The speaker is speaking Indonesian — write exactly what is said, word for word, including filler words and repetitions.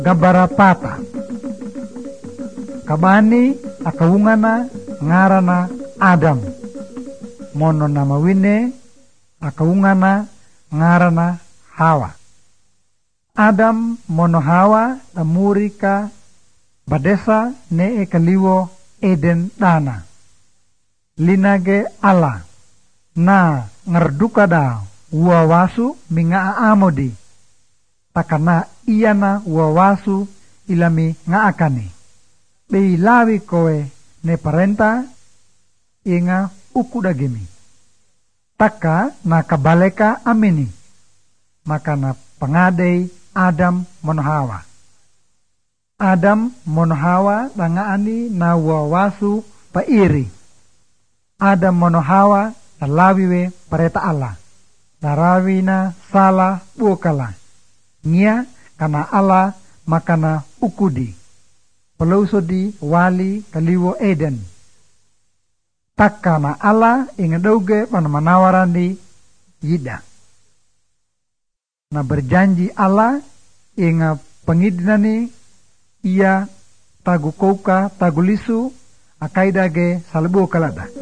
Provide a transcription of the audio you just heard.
gabarapata. Kabani akaungana ngarana Adam. Mono nama wine akaungana ngarana Hawa. Adam mono Hawa tamurika badesa ne kaliwo Eden dana. Linage Allah na ngerduka da wawasu minga amodi. Takana iyana wawasu ilami ngaakani. Beilawi koe ne parenta inga ukudagimi. Taka na kabaleka amini. Maka na pengadei Adam mono Hawa. Adam mono Hawa dangaani na wawasu pairi. Adam mono Hawa talawiwe pareta Allah. Darawina salah bukala. Nia kana Allah makana ukudi. Pelusodi wali kaliwo Eden. Takana Allah ingadauge panamanawarandi yida. Na berjanji Allah inga pengidnani ia tagukouka tagulisu akaidage salbu kalada.